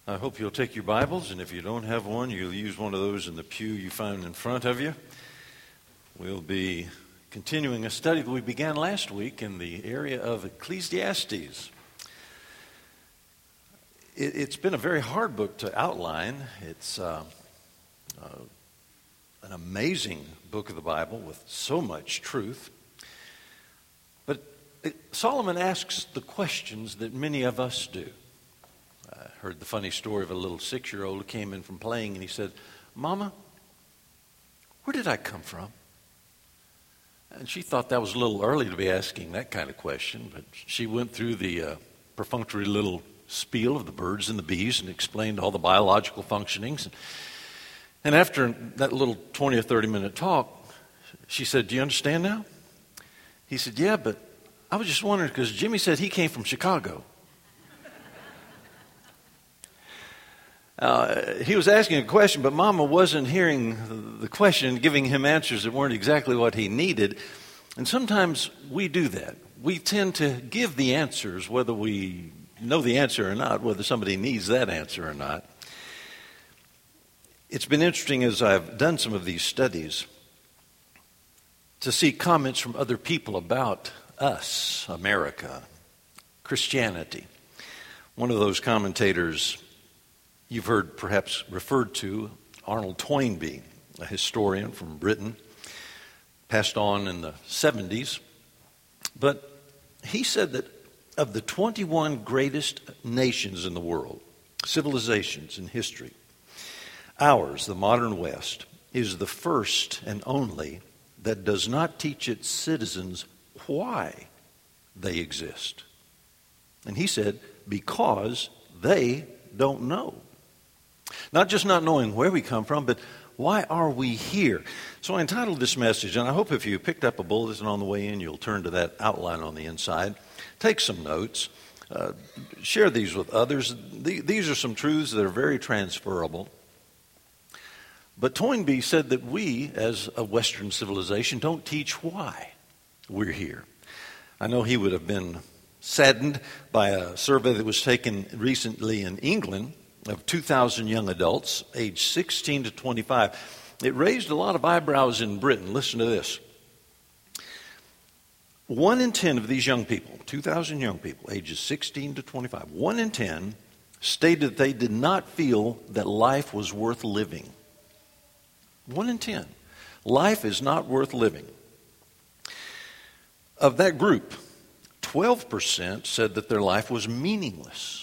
I hope you'll take your Bibles, and if you don't have one, you'll use one of those in the pew you find in front of you. We'll be continuing a study that we began last week in the area of Ecclesiastes. It's been a very hard book to outline. It's an amazing book of the Bible with so much truth. But Solomon asks the questions that many of us do. I heard the funny story of a little 6-year-old who came in from playing and he said, "Mama, where did I come from?" And she thought that was a little early to be asking that kind of question, but she went through the perfunctory little spiel of the birds and the bees and explained all the biological functionings. And after that little 20 or 30 minute talk, she said, "Do you understand now?" He said, "Yeah, but I was just wondering because Jimmy said he came from Chicago." He was asking a question, but Mama wasn't hearing the question and giving him answers that weren't exactly what he needed. And sometimes we do that. We tend to give the answers, whether we know the answer or not, whether somebody needs that answer or not. It's been interesting as I've done some of these studies to see comments from other people about us, America, Christianity. One of those commentators you've heard perhaps referred to, Arnold Toynbee, a historian from Britain, passed on in the 70s. But he said that of the 21 greatest nations in the world, civilizations in history, ours, the modern West, is the first and only that does not teach its citizens why they exist. And he said, because they don't know. Not just not knowing where we come from, but why are we here? So I entitled this message, and I hope if you picked up a bulletin on the way in, you'll turn to that outline on the inside. Take some notes. Share these with others. These are some truths that are very transferable. But Toynbee said that we, as a Western civilization, don't teach why we're here. I know he would have been saddened by a survey that was taken recently in England of 2,000 young adults, aged 16 to 25. It raised a lot of eyebrows in Britain. Listen to this. 1 in 10 of these young people, 2,000 young people, ages 16 to 25, 1 in 10 stated that they did not feel that life was worth living. 1 in 10. Life is not worth living. Of that group, 12% said that their life was meaningless.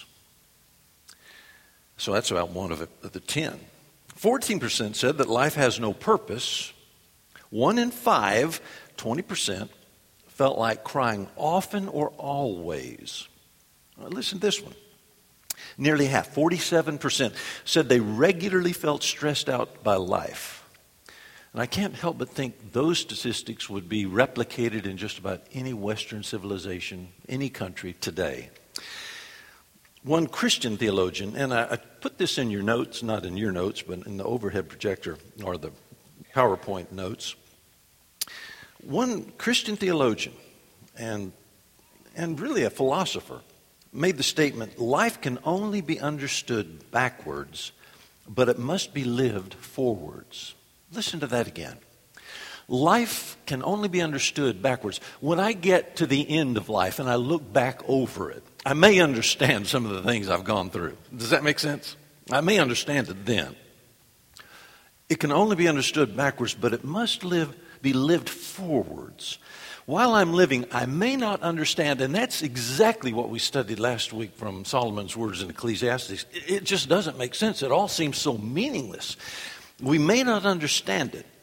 So that's about 1 of the 10. 14% said that life has no purpose. 1 in 5, 20%, felt like crying often or always. Now, listen to this one. Nearly half, 47%, said they regularly felt stressed out by life. And I can't help but think those statistics would be replicated in just about any Western civilization, any country today. One Christian theologian, and I put this in your notes, not in your notes, but in the overhead projector or the PowerPoint notes. One Christian theologian and really a philosopher made the statement, life can only be understood backwards, but it must be lived forwards. Listen to that again. Life can only be understood backwards. When I get to the end of life and I look back over it, I may understand some of the things I've gone through. Does that make sense? I may understand it then. It can only be understood backwards, but it must be lived forwards. While I'm living, I may not understand, and that's exactly what we studied last week from Solomon's words in Ecclesiastes. It just doesn't make sense. It all seems so meaningless. We may not understand it.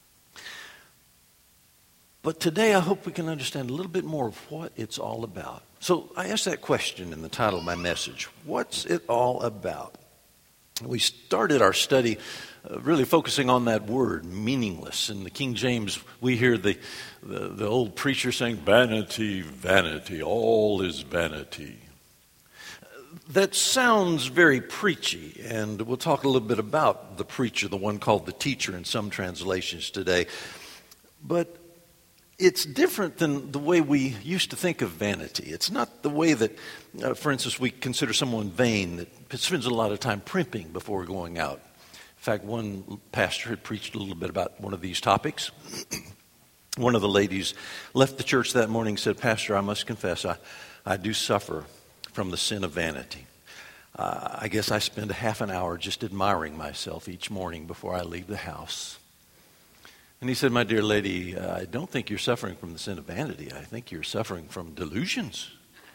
But today I hope we can understand a little bit more of what it's all about. So I asked that question in the title of my message. What's it all about? We started our study really focusing on that word, meaningless. In the King James, we hear the old preacher saying, "Vanity, vanity, all is vanity." That sounds very preachy, and we'll talk a little bit about the preacher, the one called the teacher in some translations today. But it's different than the way we used to think of vanity. It's not the way that, for instance, we consider someone vain that spends a lot of time primping before going out. In fact, one pastor had preached a little bit about one of these topics. One of the ladies left the church that morning and said, "Pastor, I must confess, I do suffer from the sin of vanity. I guess I spend a half an hour just admiring myself each morning before I leave the house." And he said, "My dear lady, I don't think you're suffering from the sin of vanity. I think you're suffering from delusions."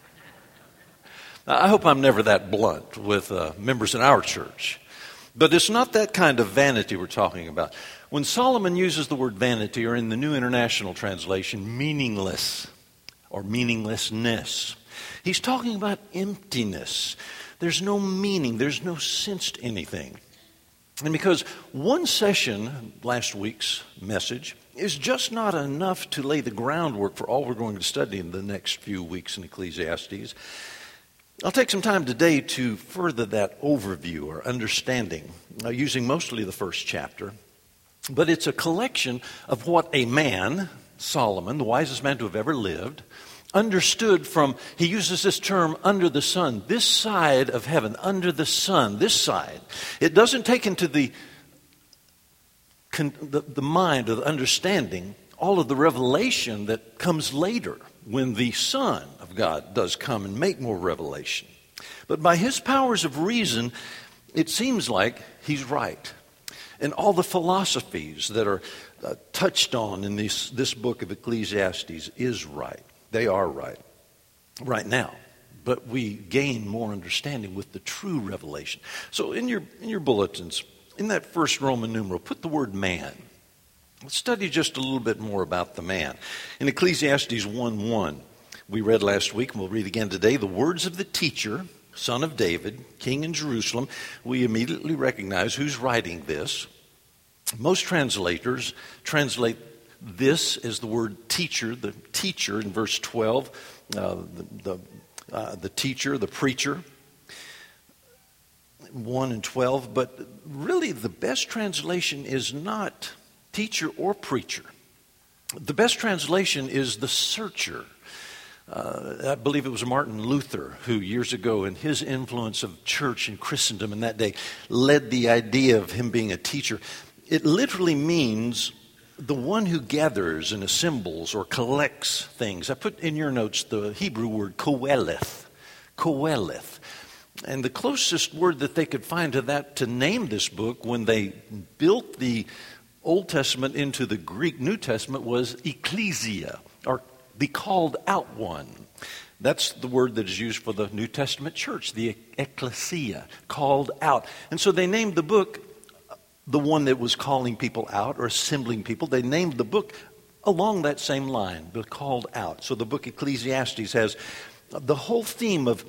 I hope I'm never that blunt with members in our church. But it's not that kind of vanity we're talking about. When Solomon uses the word vanity, or in the New International Translation, meaningless or meaninglessness, he's talking about emptiness. There's no meaning. There's no sense to anything. And because one session, last week's message, is just not enough to lay the groundwork for all we're going to study in the next few weeks in Ecclesiastes, I'll take some time today to further that overview or understanding, using mostly the first chapter. But it's a collection of what a man, Solomon, the wisest man to have ever lived, understood from, he uses this term, under the sun, this side of heaven, under the sun, this side. It doesn't take into the mind or the understanding all of the revelation that comes later when the Son of God does come and make more revelation. But by his powers of reason, it seems like he's right. And all the philosophies that are touched on in this book of Ecclesiastes is right. They are right now. But we gain more understanding with the true revelation. So in your bulletins, in that first Roman numeral, put the word man. Let's study just a little bit more about the man. In Ecclesiastes 1:1, we read last week, and we'll read again today, the words of the teacher, son of David, king in Jerusalem. We immediately recognize who's writing this. Most translators translate this as the word teacher, the teacher in verse 12, the teacher, the preacher, 1 and 12. But really the best translation is not teacher or preacher. The best translation is the searcher. I believe it was Martin Luther who years ago, in his influence of church and Christendom in that day, led the idea of him being a teacher. It literally means the one who gathers and assembles or collects things. I put in your notes the Hebrew word koeleth. Koeleth. And the closest word that they could find to that to name this book when they built the Old Testament into the Greek New Testament was ecclesia, or the called out one. That's the word that is used for the New Testament church, the ecclesia, called out. And so they named the book the one that was calling people out or assembling people. They named the book along that same line, the called out. So the book Ecclesiastes has the whole theme of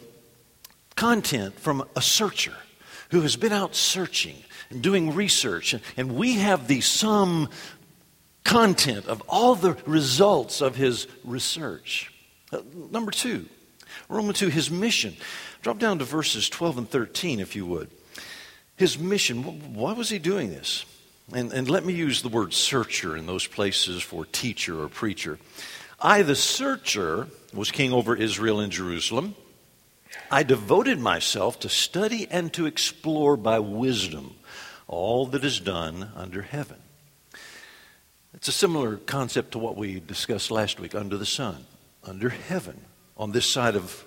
content from a searcher who has been out searching and doing research. And we have the sum content of all the results of his research. Number 2, Romans 2, his mission. Drop down to verses 12 and 13, if you would. His mission, why was he doing this? And let me use the word searcher in those places for teacher or preacher. I, the searcher, was king over Israel and Jerusalem. I devoted myself to study and to explore by wisdom all that is done under heaven. It's a similar concept to what we discussed last week, under the sun, under heaven, on this side of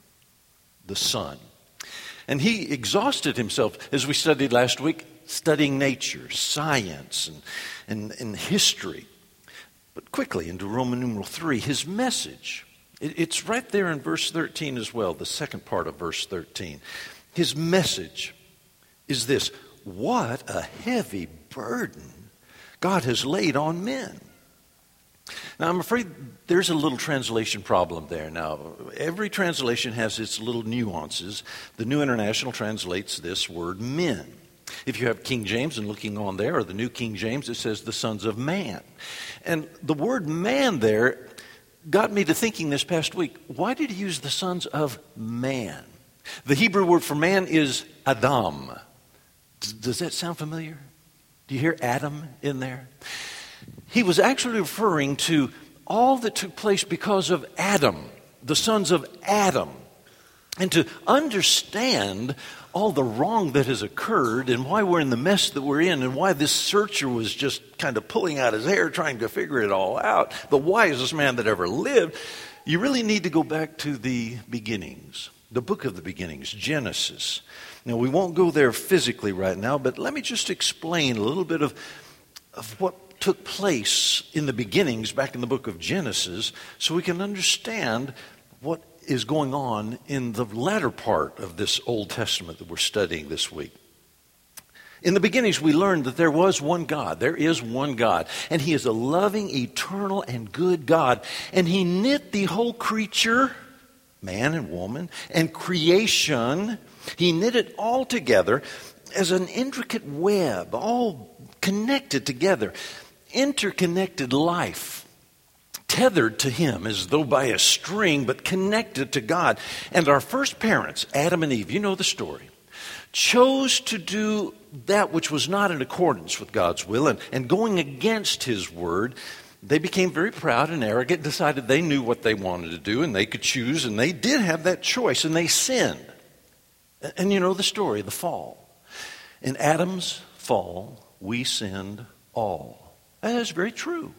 the sun. And he exhausted himself, as we studied last week, studying nature, science, and history. But quickly into Roman numeral 3, his message. It's right there in verse 13 as well, the second part of verse 13. His message is this: what a heavy burden God has laid on men. Now, I'm afraid there's a little translation problem there. Now, every translation has its little nuances. The New International translates this word men. If you have King James and looking on there, or the New King James, it says the sons of man. And the word man there got me to thinking this past week, why did he use the sons of man? The Hebrew word for man is Adam. Does that sound familiar? Do you hear Adam in there? He was actually referring to all that took place because of Adam, the sons of Adam. And to understand all the wrong that has occurred and why we're in the mess that we're in and why this searcher was just kind of pulling out his hair trying to figure it all out, the wisest man that ever lived, you really need to go back to the beginnings, the book of the beginnings, Genesis. Now, we won't go there physically right now, but let me just explain a little bit of what took place in the beginnings back in the book of Genesis so we can understand what is going on in the latter part of this Old Testament that we're studying this week. In the beginnings, we learned that there was one God. There is one God. And He is a loving, eternal, and good God. And He knit the whole creature, man and woman, and creation. He knit it all together as an intricate web, all connected together. Interconnected life, tethered to Him as though by a string, but connected to God. And our first parents, Adam and Eve, you know the story, chose to do that which was not in accordance with God's will and going against His word. They became very proud and arrogant, decided they knew what they wanted to do and they could choose, and they did have that choice, and they sinned. And you know the story, the fall. In Adam's fall, we sinned all. That is very true.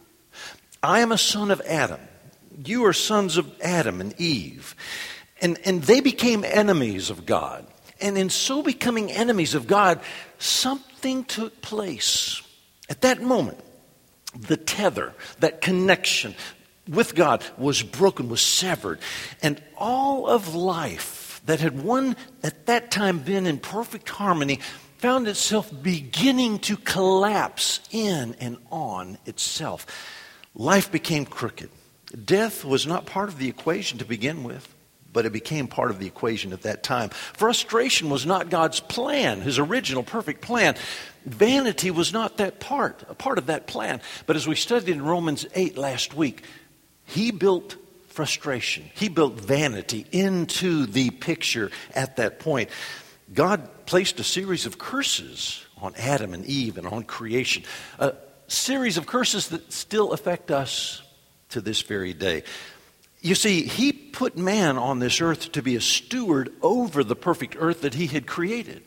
I am a son of Adam. You are sons of Adam and Eve. And they became enemies of God. And in so becoming enemies of God, something took place. At that moment, the tether, that connection with God was broken, was severed. And all of life that had at that time been in perfect harmony found itself beginning to collapse in and on itself. Life became crooked. Death was not part of the equation to begin with, but it became part of the equation at that time. Frustration was not God's plan, His original perfect plan. Vanity was not a part of that plan. But as we studied in Romans 8 last week, He built frustration. He built vanity into the picture at that point. God placed a series of curses on Adam and Eve and on creation. A series of curses that still affect us to this very day. You see, He put man on this earth to be a steward over the perfect earth that He had created.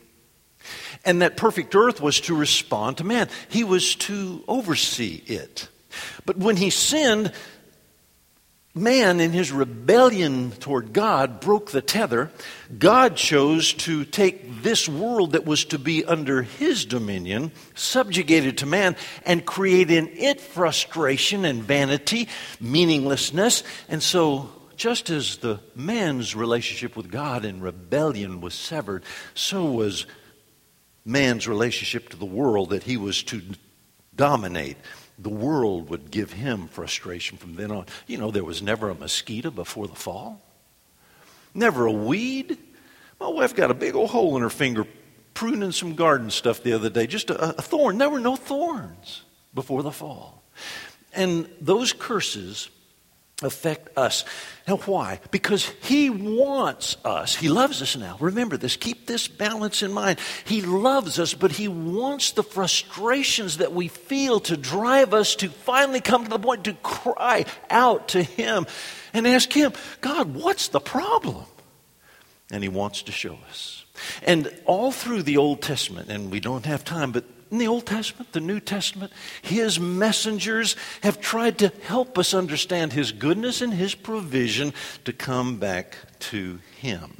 And that perfect earth was to respond to man. He was to oversee it. But when he sinned, man, in his rebellion toward God, broke the tether. God chose to take this world that was to be under His dominion, subjugated to man, and create in it frustration and vanity, meaninglessness. And so, just as the man's relationship with God in rebellion was severed, so was man's relationship to the world that he was to dominate. The world would give him frustration from then on. You know, there was never a mosquito before the fall. Never a weed. My wife got a big old hole in her finger pruning some garden stuff the other day. Just a thorn. There were no thorns before the fall. And those curses affect us. Now, why? Because He wants us. He loves us now. Remember this. Keep this balance in mind. He loves us, but He wants the frustrations that we feel to drive us to finally come to the point to cry out to Him and ask Him, God, what's the problem? And He wants to show us. And all through the Old Testament, and we don't have time, but in the Old Testament, the New Testament, His messengers have tried to help us understand His goodness and His provision to come back to Him.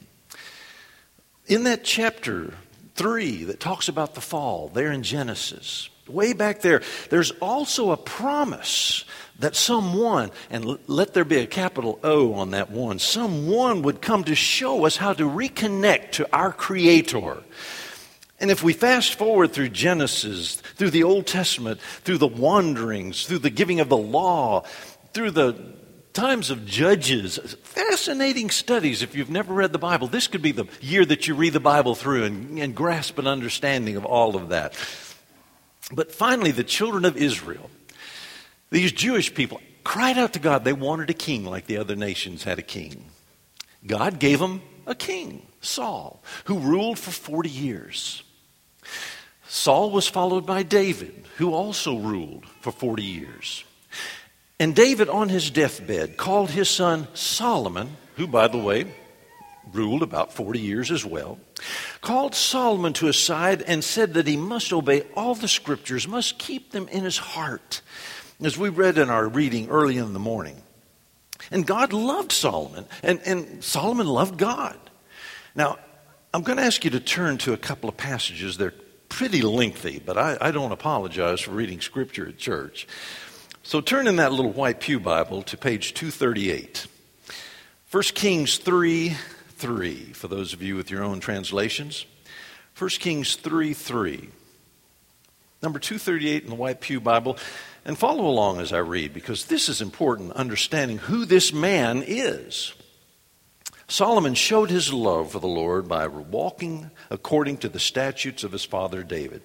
In that chapter 3 that talks about the fall, there in Genesis, way back there, there's also a promise that someone, and let there be a capital O on that one, someone would come to show us how to reconnect to our Creator. And if we fast forward through Genesis, through the Old Testament, through the wanderings, through the giving of the law, through the times of Judges, fascinating studies. If you've never read the Bible, this could be the year that you read the Bible through and grasp an understanding of all of that. But finally, the children of Israel, these Jewish people, cried out to God. They wanted a king like the other nations had a king. God gave them a king, Saul, who ruled for 40 years. Saul was followed by David, who also ruled for 40 years. And David, on his deathbed, called his son Solomon, who, by the way, ruled about 40 years as well, called Solomon to his side and said that he must obey all the scriptures, must keep them in his heart, as we read in our reading early in the morning. And God loved Solomon, and Solomon loved God. Now, I'm going to ask you to turn to a couple of passages. They're pretty lengthy, but I don't apologize for reading scripture at church. So turn in that little white pew Bible to page 238. 1 Kings 3:3, for those of you with your own translations. 1 Kings 3:3. Number 238 in the white pew Bible. And follow along as I read, because this is important, understanding who this man is. Solomon showed his love for the Lord by walking according to the statutes of his father David,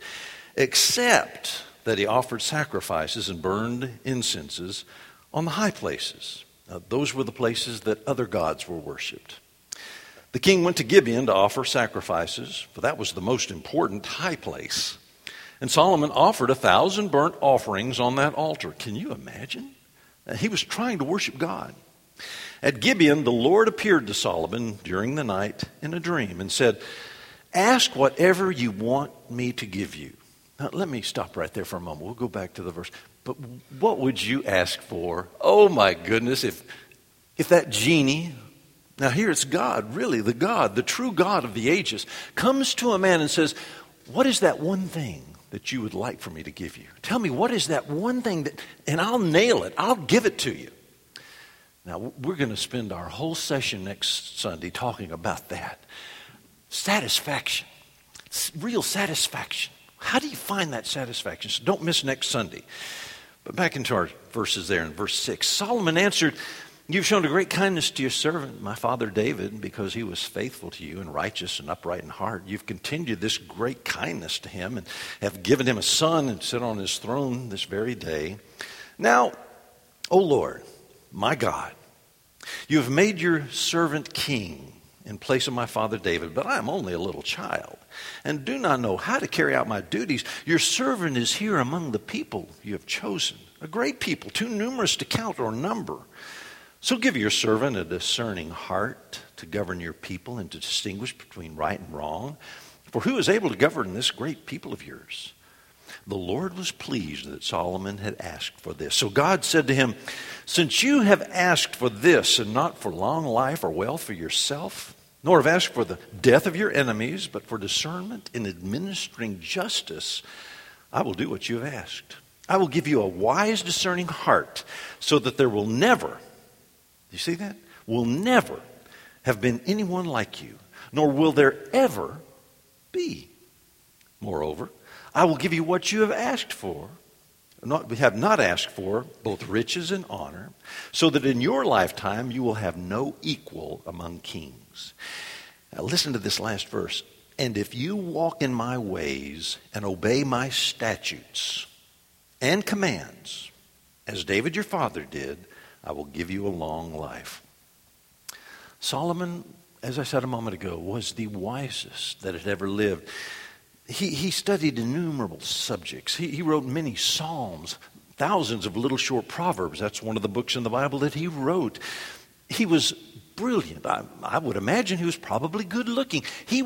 except that he offered sacrifices and burned incenses on the high places. Now, those were the places that other gods were worshipped. The king went to Gibeon to offer sacrifices, for that was the most important high place. And Solomon offered 1,000 burnt offerings on that altar. Can you imagine? He was trying to worship God. At Gibeon, the Lord appeared to Solomon during the night in a dream and said, "Ask whatever you want me to give you." Now, let me stop right there for a moment. We'll go back to the verse. But what would you ask for? Oh, my goodness, if that genie, now here it's God, really, the true God of the ages, comes to a man and says, "What is that one thing that you would like for me to give you? Tell me, what is that one thing and I'll nail it. I'll give it to you." Now, we're going to spend our whole session next Sunday talking about that. Satisfaction. Real satisfaction. How do you find that satisfaction? So don't miss next Sunday. But back into our verses there in verse 6. Solomon answered, "You've shown a great kindness to your servant, my father David, because he was faithful to you and righteous and upright in heart. You've continued this great kindness to him and have given him a son and sit on his throne this very day. Now, O Lord, my God, you have made your servant king in place of my father David, but I am only a little child and do not know how to carry out my duties. Your servant is here among the people you have chosen, a great people, too numerous to count or number. So give your servant a discerning heart to govern your people and to distinguish between right and wrong. For who is able to govern this great people of yours?" The Lord was pleased that Solomon had asked for this. So God said to him, "Since you have asked for this and not for long life or wealth for yourself, nor have asked for the death of your enemies, but for discernment in administering justice, I will do what you have asked. I will give you a wise, discerning heart so that there will never," you see that? "Will never have been anyone like you, nor will there ever be. Moreover, I will give you what you have asked for, have not asked for, both riches and honor, so that in your lifetime you will have no equal among kings." Now listen to this last verse. "And if you walk in my ways and obey my statutes and commands, as David your father did, I will give you a long life." Solomon, as I said a moment ago, was the wisest that had ever lived. He studied innumerable subjects. He wrote many psalms, thousands of little short proverbs. That's one of the books in the Bible that he wrote. He was brilliant. I would imagine he was probably good looking.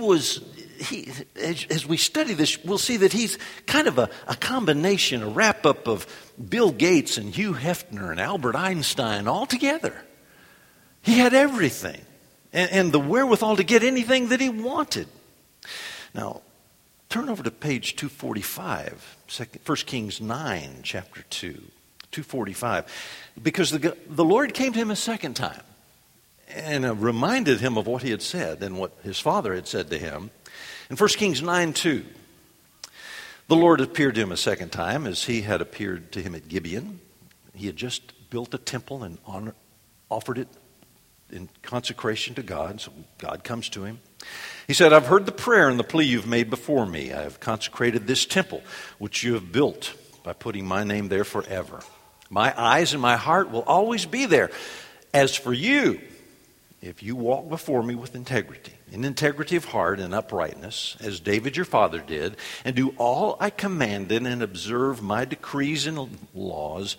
As we study this, we'll see that he's kind of a combination, a wrap-up of Bill Gates and Hugh Hefner and Albert Einstein all together. He had everything and the wherewithal to get anything that he wanted. Now, turn over to page 245, 1 Kings 9, chapter 2, 245. Because the Lord came to him a second time and reminded him of what he had said and what his father had said to him. In 1 Kings 9:2, the Lord appeared to him a second time as he had appeared to him at Gibeon. He had just built a temple and offered it in consecration to God, so God comes to him. He said, "I've heard the prayer and the plea you've made before me. I have consecrated this temple, which you have built by putting my name there forever. My eyes and my heart will always be there. As for you, if you walk before me with integrity, in integrity of heart and uprightness, as David your father did, and do all I commanded and observe my decrees and laws,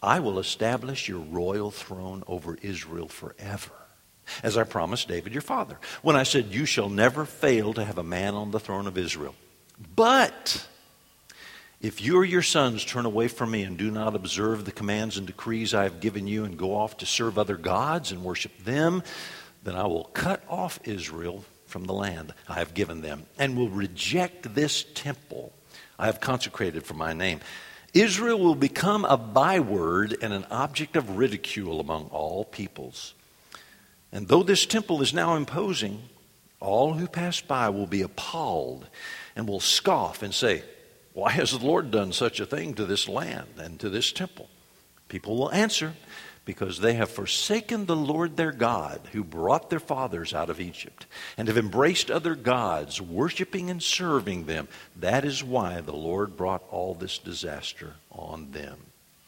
I will establish your royal throne over Israel forever, as I promised David your father, when I said, you shall never fail to have a man on the throne of Israel. But if you or your sons turn away from me and do not observe the commands and decrees I have given you and go off to serve other gods and worship them, then I will cut off Israel from the land I have given them and will reject this temple I have consecrated for my name. Israel will become a byword and an object of ridicule among all peoples. And though this temple is now imposing, all who pass by will be appalled and will scoff and say, why has the Lord done such a thing to this land and to this temple? People will answer, because they have forsaken the Lord their God, who brought their fathers out of Egypt, and have embraced other gods, worshiping and serving them. That is why the Lord brought all this disaster on them.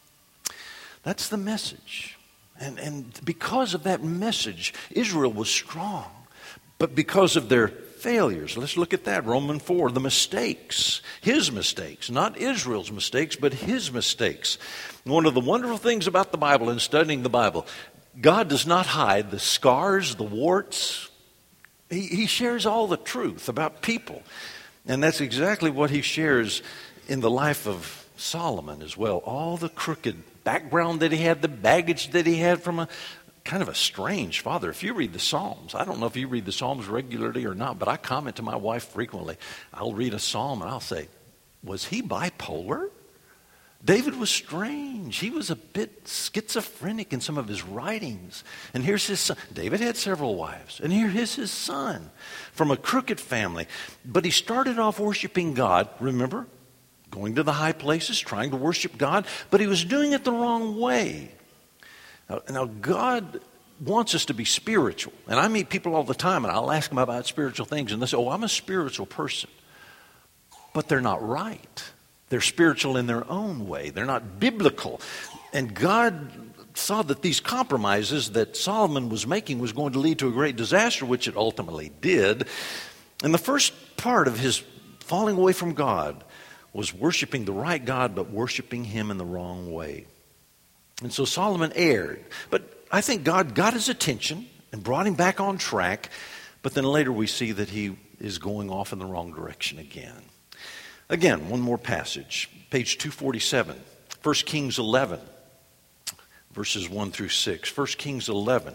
That's the message. And because of that message, Israel was strong. But because of their failures, let's look at that. Romans 4, the mistakes. His mistakes, not Israel's mistakes, but his mistakes. One of the wonderful things about the Bible and studying the Bible, God does not hide the scars, the warts. He shares all the truth about people. And that's exactly what he shares in the life of Solomon as well. All the crooked background that he had, the baggage that he had from a kind of a strange father. If you read the Psalms, I don't know if you read the Psalms regularly or not, but I comment to my wife frequently. I'll read a Psalm and I'll say, was he bipolar? David was strange. He was a bit schizophrenic in some of his writings. And here's his son. David had several wives. And here's his son from a crooked family. But he started off worshiping God, remember? Going to the high places, trying to worship God. But he was doing it the wrong way. Now, God wants us to be spiritual. And I meet people all the time, and I'll ask them about spiritual things, and they say, oh, I'm a spiritual person. But they're not right. They're spiritual in their own way. They're not biblical. And God saw that these compromises that Solomon was making was going to lead to a great disaster, which it ultimately did. And the first part of his falling away from God was worshiping the right God, but worshiping him in the wrong way. And so Solomon erred. But I think God got his attention and brought him back on track. But then later we see that he is going off in the wrong direction again. Again, one more passage. Page 247. 1 Kings 11. Verses 1 through 6. 1 Kings 11.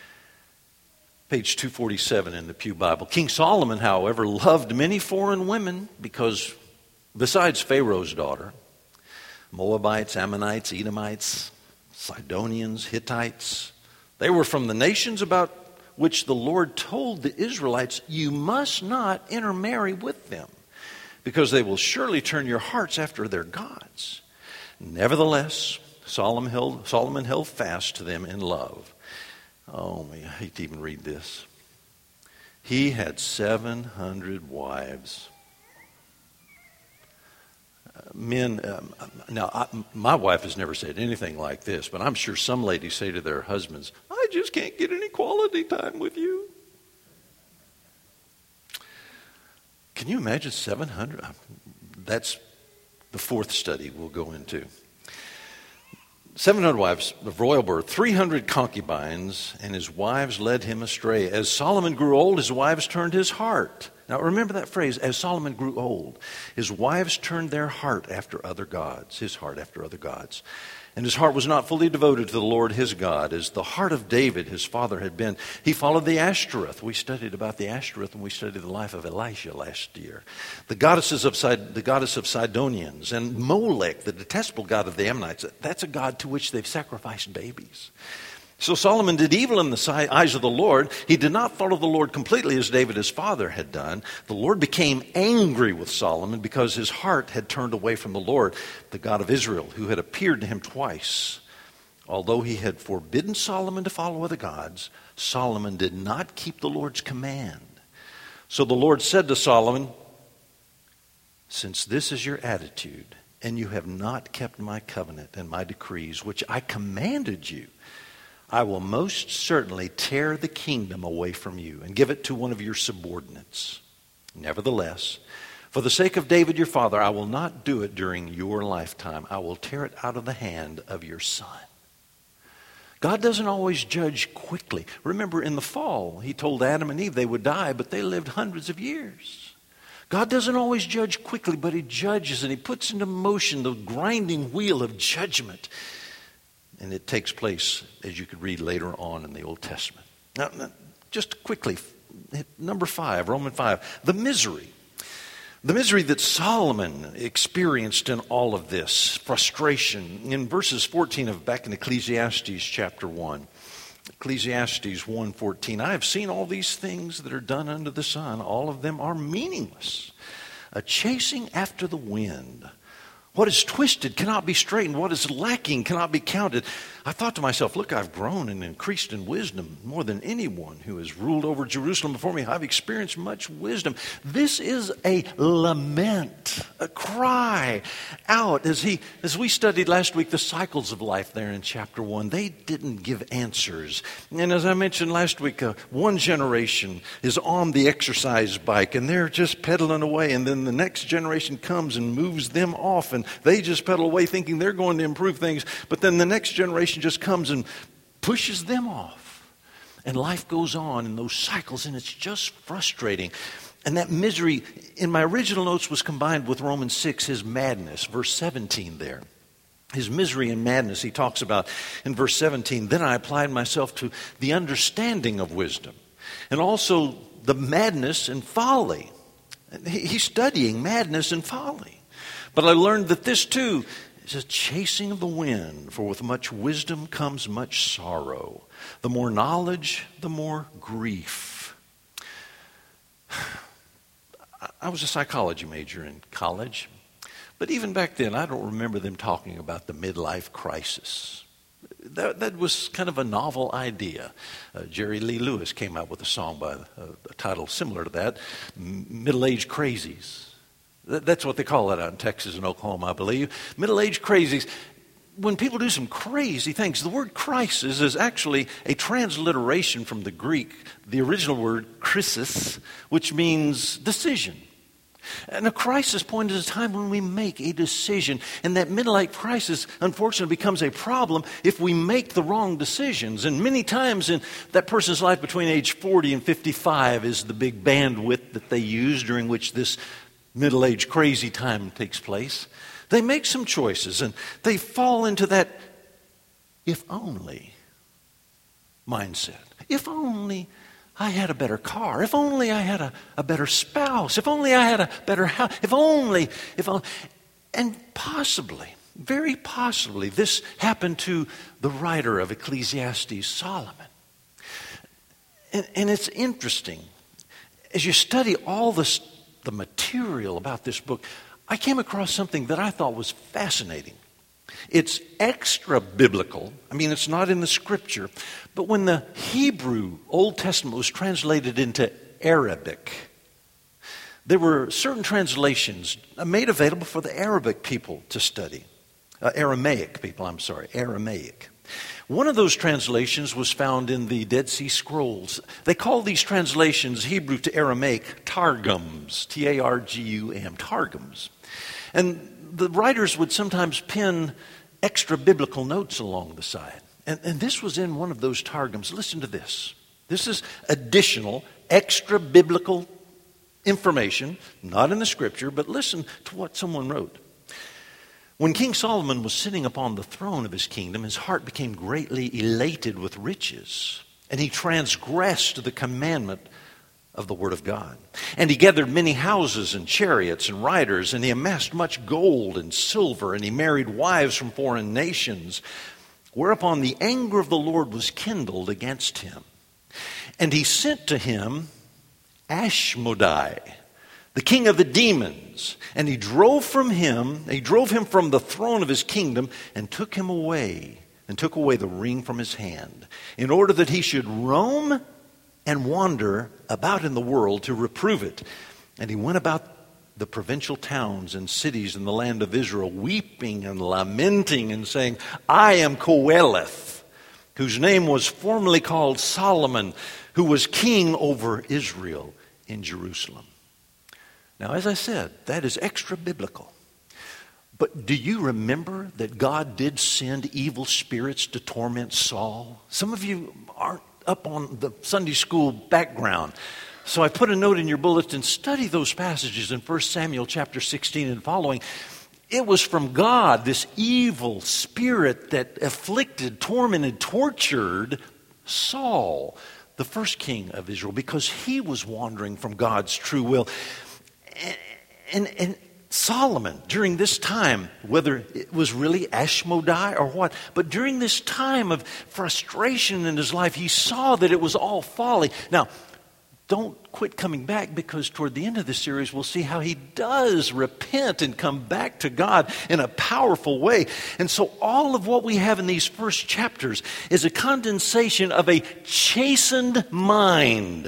Page 247 in the Pew Bible. King Solomon, however, loved many foreign women because besides Pharaoh's daughter, Moabites, Ammonites, Edomites, Sidonians, Hittites. They were from the nations about which the Lord told the Israelites, you must not intermarry with them, because they will surely turn your hearts after their gods. Nevertheless, Solomon held fast to them in love. Oh, man, I hate to even read this. He had 700 wives. Men, my wife has never said anything like this, but I'm sure some ladies say to their husbands, I just can't get any quality time with you. Can you imagine 700? That's the fourth study we'll go into. 700 wives of royal birth, 300 concubines, and his wives led him astray. As Solomon grew old, his wives turned his heart. Now remember that phrase, as Solomon grew old. His wives turned their heart after other gods, his heart after other gods. And his heart was not fully devoted to the Lord his God, as the heart of David, his father, had been. He followed the Ashtoreth. We studied about the Ashtoreth when we studied the life of Elisha last year. The goddess of Sidonians, and Molech, the detestable god of the Ammonites. That's a god to which they've sacrificed babies. So Solomon did evil in the eyes of the Lord. He did not follow the Lord completely as David his father had done. The Lord became angry with Solomon because his heart had turned away from the Lord, the God of Israel, who had appeared to him twice. Although he had forbidden Solomon to follow other gods, Solomon did not keep the Lord's command. So the Lord said to Solomon, since this is your attitude, and you have not kept my covenant and my decrees, which I commanded you, I will most certainly tear the kingdom away from you and give it to one of your subordinates. Nevertheless, For the sake of David your father, I will not do it during your lifetime. I will tear it out of the hand of your son. God doesn't always judge quickly. Remember, in the fall, he told Adam and Eve they would die, but they lived hundreds of years. God doesn't always judge quickly, but he judges and he puts into motion the grinding wheel of judgment. And it takes place, as you could read later on in the Old Testament. Now just quickly, number 5, Romans 5, the misery. The misery that Solomon experienced in all of this, frustration. In verses 14 of back in Ecclesiastes chapter 1, Ecclesiastes 1:14, I have seen all these things that are done under the sun. All of them are meaningless, a chasing after the wind. What is twisted cannot be straightened. What is lacking cannot be counted. I thought to myself, look, I've grown and increased in wisdom more than anyone who has ruled over Jerusalem before me. I've experienced much wisdom. This is a lament, a cry out. As we studied last week, the cycles of life there in chapter 1, they didn't give answers. And as I mentioned last week, one generation is on the exercise bike and they're just pedaling away. And then the next generation comes and moves them off and they just pedal away thinking they're going to improve things. But then the next generation just comes and pushes them off. And life goes on in those cycles, and it's just frustrating. And that misery, in my original notes, was combined with Romans 6, his madness, verse 17 there. His misery and madness, he talks about in verse 17. Then I applied myself to the understanding of wisdom, and also the madness and folly. He's studying madness and folly. But I learned that this too is a chasing of the wind, for with much wisdom comes much sorrow. The more knowledge, the more grief. I was a psychology major in college, but even back then, I don't remember them talking about the midlife crisis. That was kind of a novel idea. Jerry Lee Lewis came out with a song by a title similar to that, Middle-Aged Crazies. That's what they call it out in Texas and Oklahoma, I believe. Middle-aged crazies. When people do some crazy things, the word crisis is actually a transliteration from the Greek, the original word krisis, which means decision. And a crisis point is a time when we make a decision. And that midlife crisis, unfortunately, becomes a problem if we make the wrong decisions. And many times in that person's life between age 40 and 55 is the big bandwidth that they use during which this middle-aged crazy time takes place. They make some choices and they fall into that if only mindset. If only I had a better car. If only I had a better spouse. If only I had a better house. If only. And possibly, very possibly, this happened to the writer of Ecclesiastes, Solomon. And it's interesting. As you study all the material about this book, I came across something that I thought was fascinating. It's extra biblical. I mean, it's not in the scripture. But when the Hebrew Old Testament was translated into Arabic, there were certain translations made available for the Arabic people to study. Aramaic people, Aramaic. One of those translations was found in the Dead Sea Scrolls. They call these translations, Hebrew to Aramaic, Targums, T-A-R-G-U-M, Targums. And the writers would sometimes pen extra biblical notes along the side. And this was in one of those Targums. Listen to this. This is additional, extra biblical information, not in the scripture, but listen to what someone wrote. When King Solomon was sitting upon the throne of his kingdom, his heart became greatly elated with riches, and he transgressed the commandment of the word of God. And he gathered many houses and chariots and riders, and he amassed much gold and silver, and he married wives from foreign nations, whereupon the anger of the Lord was kindled against him. And he sent to him Ashmodai, the king of the demons, and he drove him from the throne of his kingdom and took away the ring from his hand, in order that he should roam and wander about in the world to reprove it. And he went about the provincial towns and cities in the land of Israel, weeping and lamenting and saying, I am Qoheleth, whose name was formerly called Solomon, who was king over Israel in Jerusalem. Now, as I said, that is extra biblical. But do you remember that God did send evil spirits to torment Saul? Some of you aren't up on the Sunday school background. So I put a note in your bulletin, study those passages in 1 Samuel chapter 16 and following. It was from God, this evil spirit that afflicted, tormented, tortured Saul, the first king of Israel, because he was wandering from God's true will. And Solomon, during this time, whether it was really Ashmodai or what, but during this time of frustration in his life, he saw that it was all folly. Now, don't quit coming back, because toward the end of the series, we'll see how he does repent and come back to God in a powerful way. And so all of what we have in these first chapters is a condensation of a chastened mind,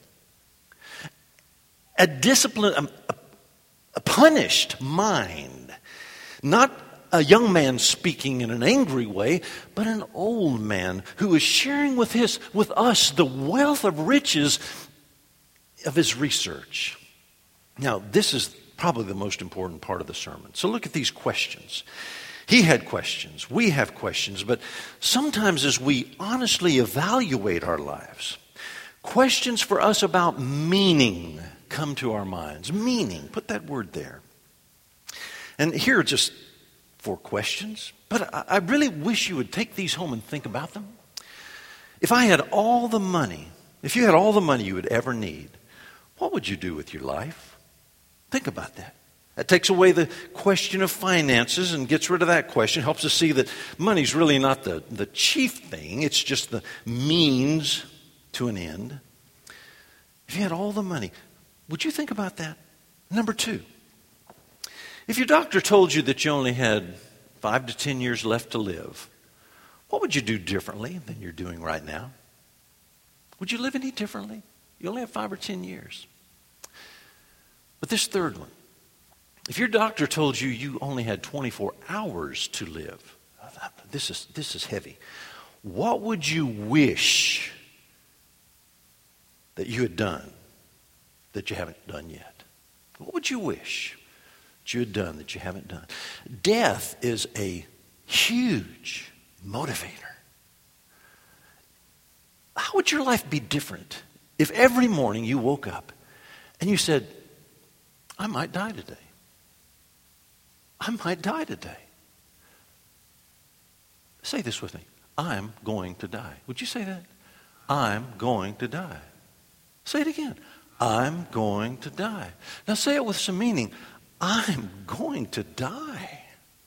a disciplined, a punished mind. Not a young man speaking in an angry way, but an old man who is sharing with us the wealth of riches of his research. Now, this is probably the most important part of the sermon. So look at these questions. He had questions. We have questions. But sometimes as we honestly evaluate our lives, questions for us about meaning come to our minds. Meaning. Put that word there. And here are just 4 questions. But I really wish you would take these home and think about them. If I had all the money, if you had all the money you would ever need, what would you do with your life? Think about that. That takes away the question of finances and gets rid of that question. Helps us see that money's really not the chief thing. It's just the means to an end. If you had all the money, would you think about that? Number 2, if your doctor told you that you only had 5 to 10 years left to live, what would you do differently than you're doing right now? Would you live any differently? You only have 5 or 10 years. But this third one, if your doctor told you you only had 24 hours to live, this is heavy. What would you wish that you had done that you haven't done yet? What would you wish that you had done that you haven't done? Death is a huge motivator. How would your life be different if every morning you woke up and you said, I might die today. I might die today. Say this with me. I'm going to die. Would you say that? I'm going to die. Say it again. I'm going to die. Now say it with some meaning. I'm going to die.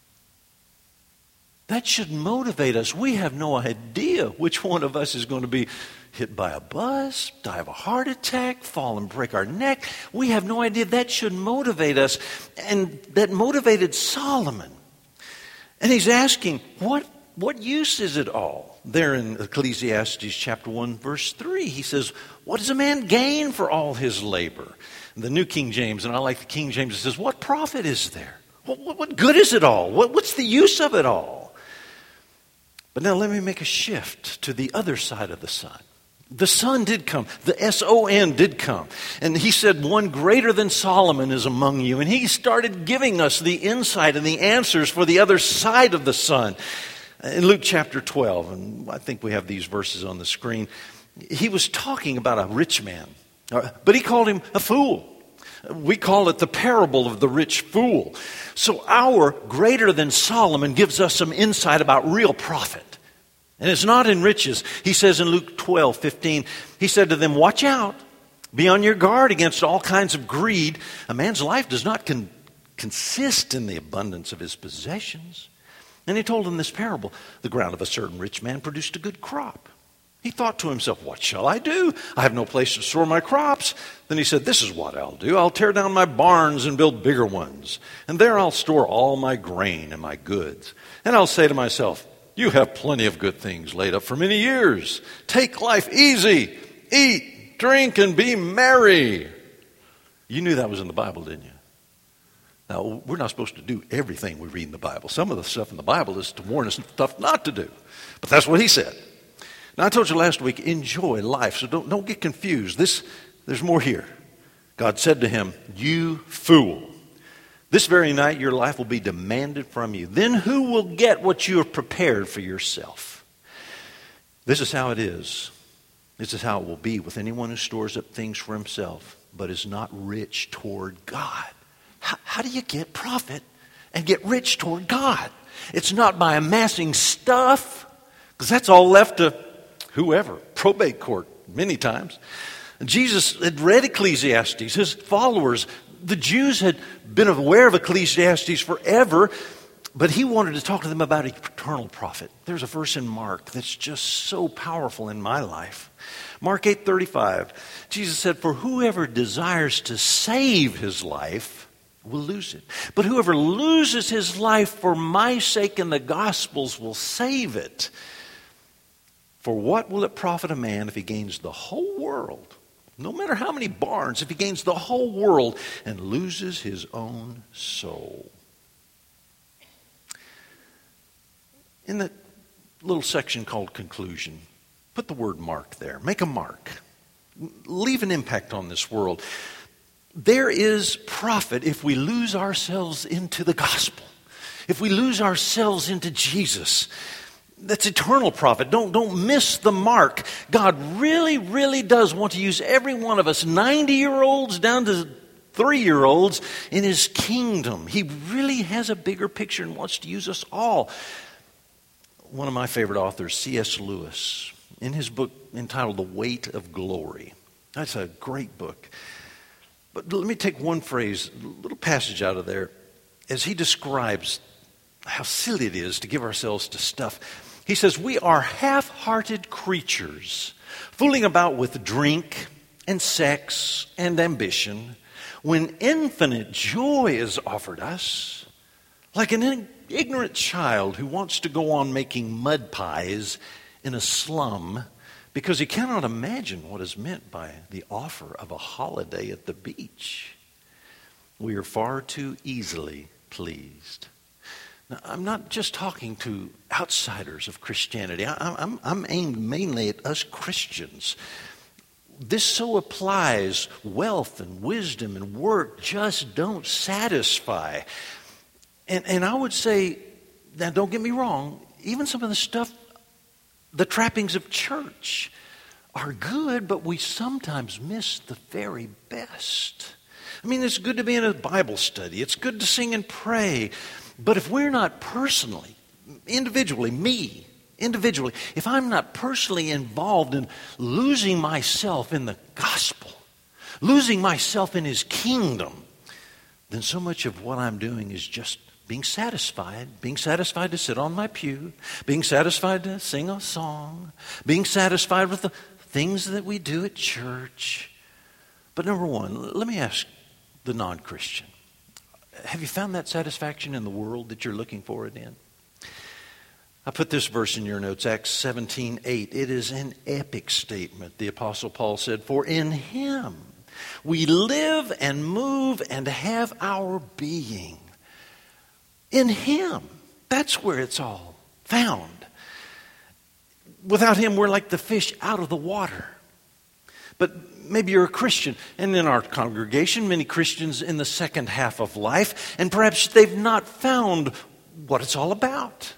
That should motivate us. We have no idea which one of us is going to be hit by a bus, die of a heart attack, fall and break our neck. We have no idea. That should motivate us. And that motivated Solomon. And he's asking, what use is it all? There in Ecclesiastes chapter 1, verse 3, he says, what does a man gain for all his labor? The New King James, and I like the King James, it says, what profit is there? What good is it all? What's the use of it all? But now let me make a shift to the other side of the sun. The Son did come. The S-O-N did come. And he said, one greater than Solomon is among you. And he started giving us the insight and the answers for the other side of the sun. In Luke chapter 12, and I think we have these verses on the screen, he was talking about a rich man. But he called him a fool. We call it the parable of the rich fool. So our greater than Solomon gives us some insight about real profit. And it's not in riches. He says in Luke 12:15, he said to them, watch out, be on your guard against all kinds of greed. A man's life does not consist in the abundance of his possessions. And he told them this parable. The ground of a certain rich man produced a good crop. He thought to himself, what shall I do? I have no place to store my crops. Then he said, this is what I'll do. I'll tear down my barns and build bigger ones. And there I'll store all my grain and my goods. And I'll say to myself, you have plenty of good things laid up for many years. Take life easy. Eat, drink, and be merry. You knew that was in the Bible, didn't you? Now, we're not supposed to do everything we read in the Bible. Some of the stuff in the Bible is to warn us stuff not to do. But that's what he said. Now, I told you last week, enjoy life. So don't get confused. There's more here. God said to him, "You fool. This very night your life will be demanded from you. Then who will get what you have prepared for yourself?" This is how it is. This is how it will be with anyone who stores up things for himself, but is not rich toward God. How do you get profit and get rich toward God? It's not by amassing stuff, because that's all left to whoever, probate court many times. Jesus had read Ecclesiastes. His followers, the Jews, had been aware of Ecclesiastes forever, but he wanted to talk to them about eternal profit. There's a verse in Mark that's just so powerful in my life. Mark 8:35, Jesus said, "For whoever desires to save his life will lose it. But whoever loses his life for my sake and the gospel's will save it. For what will it profit a man if he gains the whole world, no matter how many barns, if he gains the whole world and loses his own soul?" In that little section called conclusion, put the word mark there. Make a mark. Leave an impact on this world. There is profit if we lose ourselves into the gospel. If we lose ourselves into Jesus. That's eternal profit. Don't miss the mark. God really, really does want to use every one of us, 90-year-olds down to 3-year-olds, in his kingdom. He really has a bigger picture and wants to use us all. One of my favorite authors, C.S. Lewis, in his book entitled The Weight of Glory. That's a great book. But let me take one phrase, a little passage out of there, as he describes how silly it is to give ourselves to stuff. He says, "We are half-hearted creatures, fooling about with drink and sex and ambition, when infinite joy is offered us, like an ignorant child who wants to go on making mud pies in a slum because he cannot imagine what is meant by the offer of a holiday at the beach. We are far too easily pleased." Now, I'm not just talking to outsiders of Christianity. I'm aimed mainly at us Christians. This so applies. Wealth and wisdom and work just don't satisfy. And I would say, now don't get me wrong, even some of the stuff, the trappings of church are good, but we sometimes miss the very best. I mean, it's good to be in a Bible study. It's good to sing and pray. But if we're not personally, individually, if I'm not personally involved in losing myself in the gospel, losing myself in his kingdom, then so much of what I'm doing is just being satisfied to sit on my pew, being satisfied to sing a song, being satisfied with the things that we do at church. But number one, let me ask the non-Christian, have you found that satisfaction in the world that you're looking for it in? I put this verse in your notes, Acts 17:8. It is an epic statement. The Apostle Paul said, "For in him we live and move and have our being." In him. That's where it's all found. Without him, we're like the fish out of the water. But maybe you're a Christian, and in our congregation, many Christians in the second half of life, and perhaps they've not found what it's all about.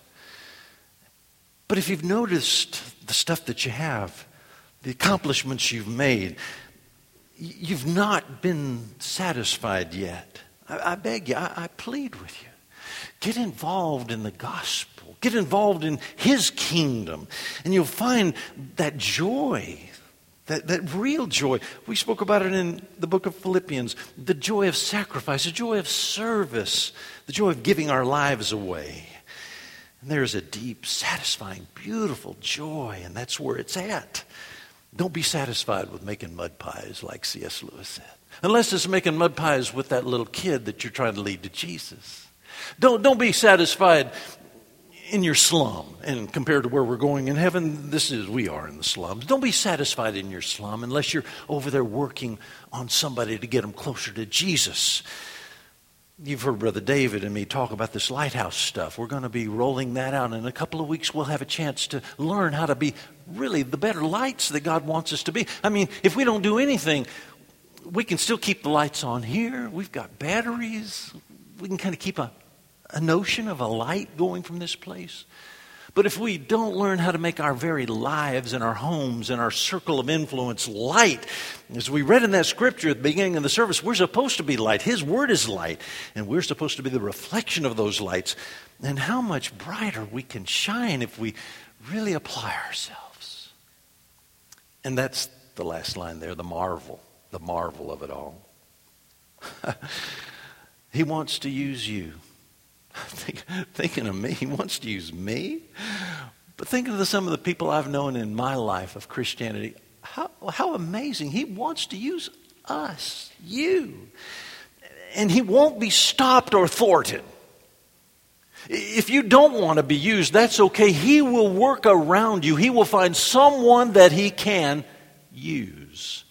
But if you've noticed the stuff that you have, the accomplishments you've made, you've not been satisfied yet. I beg you, I plead with you. Get involved in the gospel. Get involved in his kingdom. And you'll find that joy, that real joy. We spoke about it in the book of Philippians. The joy of sacrifice, the joy of service, the joy of giving our lives away. And there's a deep, satisfying, beautiful joy, and that's where it's at. Don't be satisfied with making mud pies like C.S. Lewis said. Unless it's making mud pies with that little kid that you're trying to lead to Jesus. Don't be satisfied in your slum. And compared to where we're going in heaven, we are in the slums. Don't be satisfied in your slum unless you're over there working on somebody to get them closer to Jesus. You've heard Brother David and me talk about this lighthouse stuff. We're going to be rolling that out. In a couple of weeks, we'll have a chance to learn how to be really the better lights that God wants us to be. I mean, if we don't do anything, We can still keep the lights on here. We've got batteries. We can kind of keep a notion of a light going from this place. But if we don't learn how to make our very lives and our homes and our circle of influence light, as we read in that scripture at the beginning of the service, we're supposed to be light. His word is light, and we're supposed to be the reflection of those lights. And how much brighter we can shine if we really apply ourselves. And that's the last line there, the marvel of it all. He wants to use you. Thinking of me, he wants to use me. But thinking of some of the people I've known in my life of Christianity, how amazing. He wants to use us, you. And he won't be stopped or thwarted. If you don't want to be used, that's okay. He will work around you. He will find someone that he can use.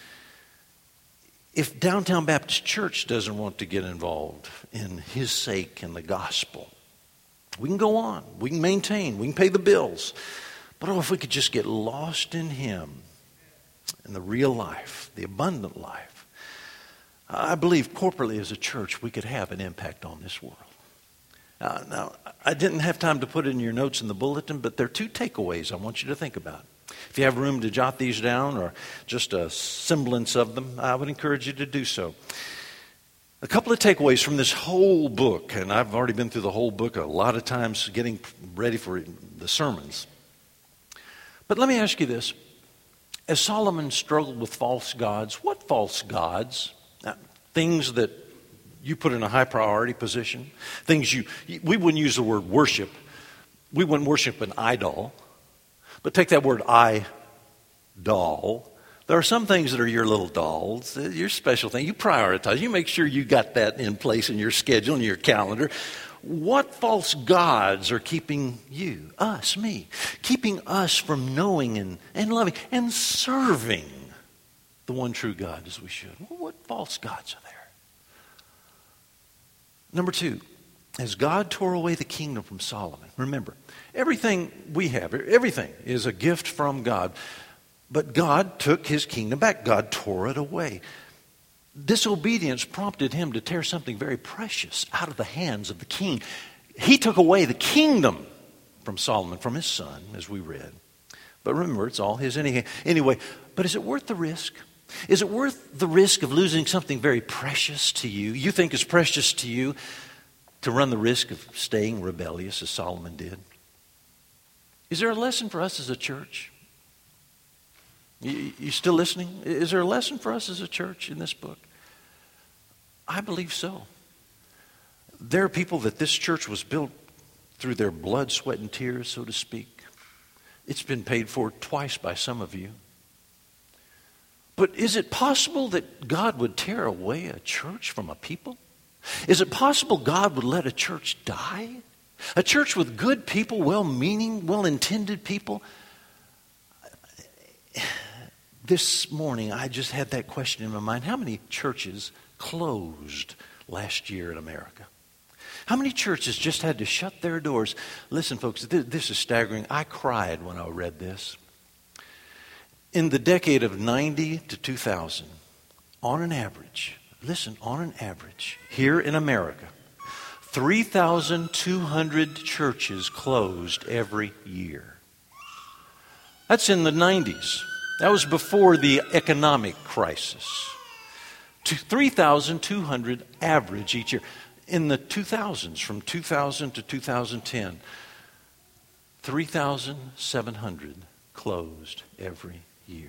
If Downtown Baptist Church doesn't want to get involved in his sake and the gospel, we can go on. We can maintain. We can pay the bills. But if we could just get lost in him, in the real life, the abundant life, I believe corporately as a church we could have an impact on this world. Now, I didn't have time to put it in your notes in the bulletin, but there are 2 takeaways I want you to think about. If you have room to jot these down or just a semblance of them, I would encourage you to do so. A couple of takeaways from this whole book, and I've already been through the whole book a lot of times getting ready for the sermons. But let me ask you this. As Solomon struggled with false gods, what false gods? Things that you put in a high priority position. Things we wouldn't use the word worship. We wouldn't worship an idol. But take that word idol. There are some things that are your little dolls, your special thing. You prioritize. You make sure you got that in place in your schedule and your calendar. What false gods are keeping you, us, me, keeping us from knowing and loving and serving the one true God as we should? What false gods are there? Number 2, as God tore away the kingdom from Solomon, remember, everything we have, everything is a gift from God. But God took his kingdom back. God tore it away. Disobedience prompted him to tear something very precious out of the hands of the king. He took away the kingdom from Solomon, from his son, as we read. But remember, it's all his anyway. But is it worth the risk? Is it worth the risk of losing something very precious to you? You think is precious to you, to run the risk of staying rebellious as Solomon did? Is there a lesson for us as a church? You still listening? Is there a lesson for us as a church in this book? I believe so. There are people that this church was built through their blood, sweat, and tears, so to speak. It's been paid for twice by some of you. But is it possible that God would tear away a church from a people? Is it possible God would let a church die? A church with good people, well-meaning, well-intended people? This morning, I just had that question in my mind. How many churches closed last year in America? How many churches just had to shut their doors? Listen, folks, this is staggering. I cried when I read this. In the decade of 90 to 2000, on an average, here in America, 3,200 churches closed every year. That's in the 90s. That was before the economic crisis. 3,200 average each year. In the 2000s, from 2000 to 2010, 3,700 closed every year.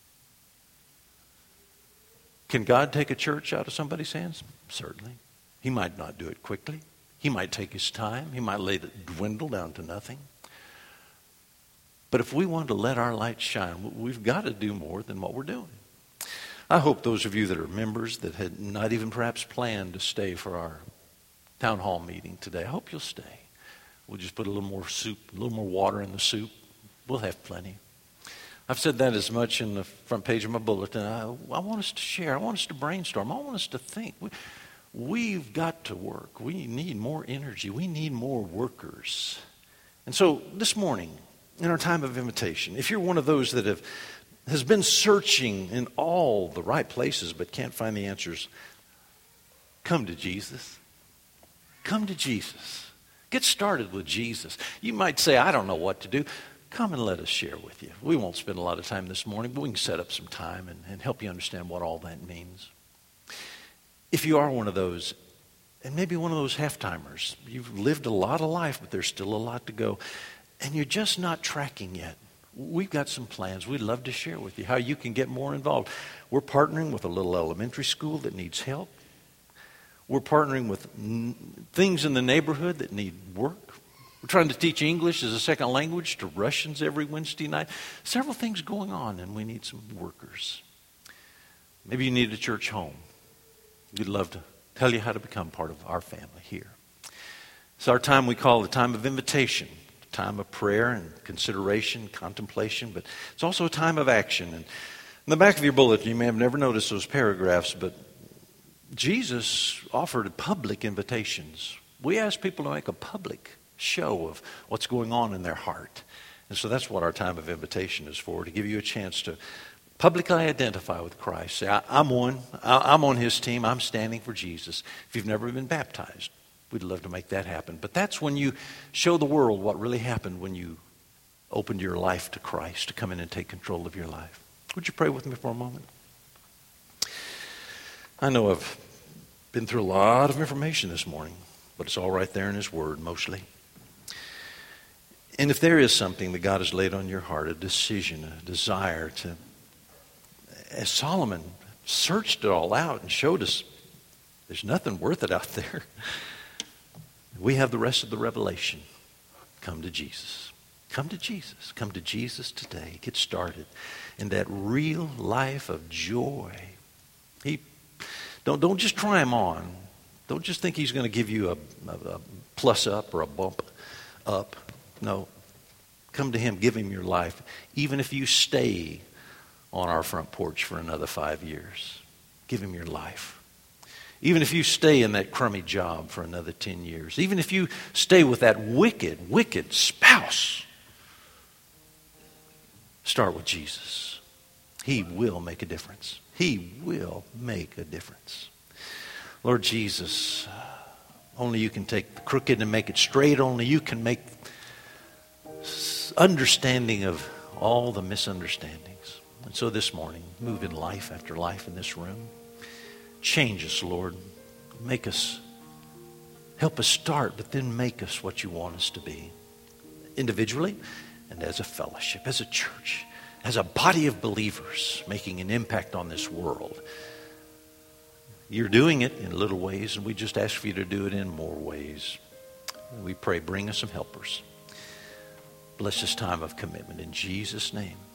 Can God take a church out of somebody's hands? Certainly. He might not do it quickly. He might take his time. He might let it dwindle down to nothing. But if we want to let our light shine, we've got to do more than what we're doing. I hope those of you that are members that had not even perhaps planned to stay for our town hall meeting today, I hope you'll stay. We'll just put a little more soup, a little more water in the soup. We'll have plenty. I've said that as much in the front page of my bulletin. I want us to share. I want us to brainstorm. I want us to think. We've got to work. We need more energy. We need more workers. And so this morning, in our time of invitation, if you're one of those that have has been searching in all the right places but can't find the answers, come to Jesus. Come to Jesus. Get started with Jesus. You might say, I don't know what to do. Come and let us share with you. We won't spend a lot of time this morning, but we can set up some time and help you understand what all that means. If you are one of those, and maybe one of those half-timers, you've lived a lot of life, but there's still a lot to go, and you're just not tracking yet, we've got some plans we'd love to share with you, how you can get more involved. We're partnering with a little elementary school that needs help. We're partnering with things in the neighborhood that need work. We're trying to teach English as a second language to Russians every Wednesday night. Several things going on, and we need some workers. Maybe you need a church home. We'd love to tell you how to become part of our family here. It's our time we call the time of invitation, a time of prayer and consideration, contemplation, but it's also a time of action. And in the back of your bulletin, you may have never noticed those paragraphs, but Jesus offered public invitations. We ask people to make a public show of what's going on in their heart. And so that's what our time of invitation is for, to give you a chance to publicly identify with Christ. Say, I'm on his team. I'm standing for Jesus. If you've never been baptized, we'd love to make that happen. But that's when you show the world what really happened when you opened your life to Christ to come in and take control of your life. Would you pray with me for a moment? I know I've been through a lot of information this morning, but it's all right there in his word mostly. And if there is something that God has laid on your heart, a decision, a desire to, as Solomon searched it all out and showed us there's nothing worth it out there, we have the rest of the revelation. Come to Jesus. Come to Jesus. Come to Jesus today. Get started in that real life of joy. Don't just try him on. Don't just think he's going to give you a plus up or a bump up. No. Come to him. Give him your life. Even if you stay on our front porch for another 5 years, give him your life. Even if you stay in that crummy job for another 10 years. Even if you stay with that wicked spouse. Start with Jesus. He will make a difference. He will make a difference. Lord Jesus, only you can take the crooked and make it straight. Only you can make understanding of all the misunderstandings. And so this morning, move in life after life in this room. Change us, Lord. Help us start, but then make us what you want us to be. Individually and as a fellowship, as a church, as a body of believers making an impact on this world. You're doing it in little ways, and we just ask for you to do it in more ways. We pray, bring us some helpers. Bless this time of commitment in Jesus' name.